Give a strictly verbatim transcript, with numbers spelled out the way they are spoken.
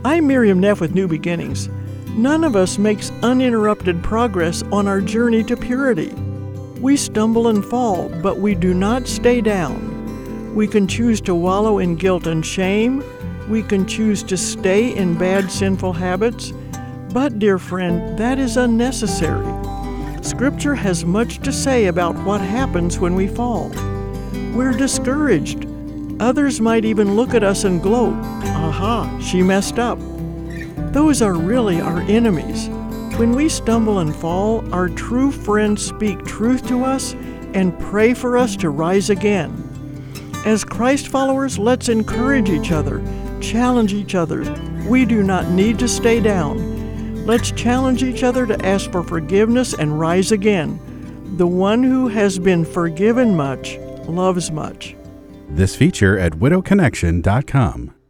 I'm Miriam Neff with New Beginnings. None of us makes uninterrupted progress on our journey to purity. We stumble and fall, but we do not stay down. We can choose to wallow in guilt and shame. We can choose to stay in bad, sinful habits. But, dear friend, that is unnecessary. Scripture has much to say about what happens when we fall. We're discouraged. Others might even look at us and gloat. Aha, she messed up. Those are really our enemies. When we stumble and fall, our true friends speak truth to us and pray for us to rise again. As Christ followers, let's encourage each other, challenge each other. We do not need to stay down. Let's challenge each other to ask for forgiveness and rise again. The one who has been forgiven much loves much. This feature at widow connection dot com.